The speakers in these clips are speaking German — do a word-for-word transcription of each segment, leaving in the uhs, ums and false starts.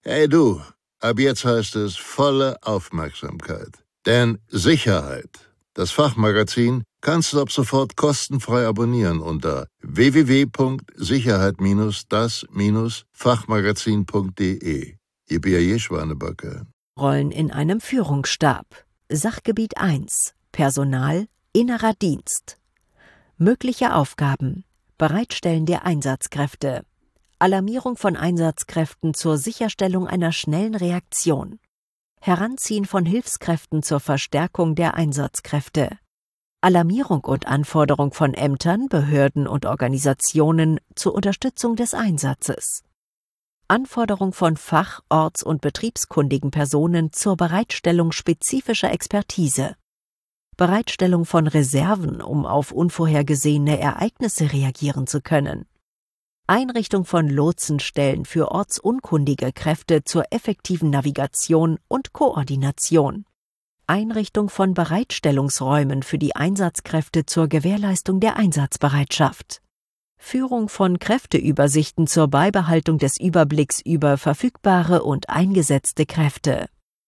Hey du, ab jetzt heißt es volle Aufmerksamkeit. Denn Sicherheit, das Fachmagazin, kannst du ab sofort kostenfrei abonnieren unter w w w punkt sicherheit das Fachmagazin punkt de. Ihr Bier Schwanebacke. Rollen in einem Führungsstab. Sachgebiet eins. Personal, innerer Dienst. Mögliche Aufgaben: Bereitstellen der Einsatzkräfte, Alarmierung von Einsatzkräften zur Sicherstellung einer schnellen Reaktion, Heranziehen von Hilfskräften zur Verstärkung der Einsatzkräfte, Alarmierung und Anforderung von Ämtern, Behörden und Organisationen zur Unterstützung des Einsatzes, Anforderung von fach-, orts- und betriebskundigen Personen zur Bereitstellung spezifischer Expertise, Bereitstellung von Reserven, um auf unvorhergesehene Ereignisse reagieren zu können, Einrichtung von Lotsenstellen für ortsunkundige Kräfte zur effektiven Navigation und Koordination, Einrichtung von Bereitstellungsräumen für die Einsatzkräfte zur Gewährleistung der Einsatzbereitschaft, Führung von Kräfteübersichten zur Beibehaltung des Überblicks über verfügbare und eingesetzte Kräfte,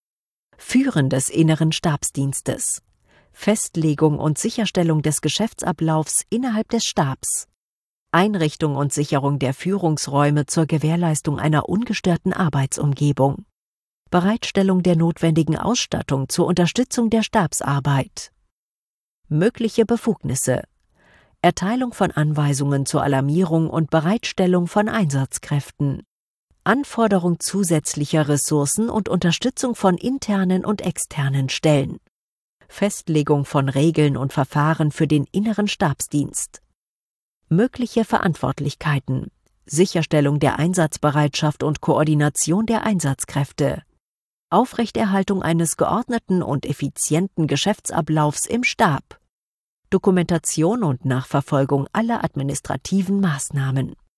Führen des inneren Stabsdienstes, Festlegung und Sicherstellung des Geschäftsablaufs innerhalb des Stabs, Einrichtung und Sicherung der Führungsräume zur Gewährleistung einer ungestörten Arbeitsumgebung, Bereitstellung der notwendigen Ausstattung zur Unterstützung der Stabsarbeit. Mögliche Befugnisse: Erteilung von Anweisungen zur Alarmierung und Bereitstellung von Einsatzkräften, Anforderung zusätzlicher Ressourcen und Unterstützung von internen und externen Stellen, Festlegung von Regeln und Verfahren für den inneren Stabsdienst. Mögliche Verantwortlichkeiten: Sicherstellung der Einsatzbereitschaft und Koordination der Einsatzkräfte, Aufrechterhaltung eines geordneten und effizienten Geschäftsablaufs im Stab, Dokumentation und Nachverfolgung aller administrativen Maßnahmen.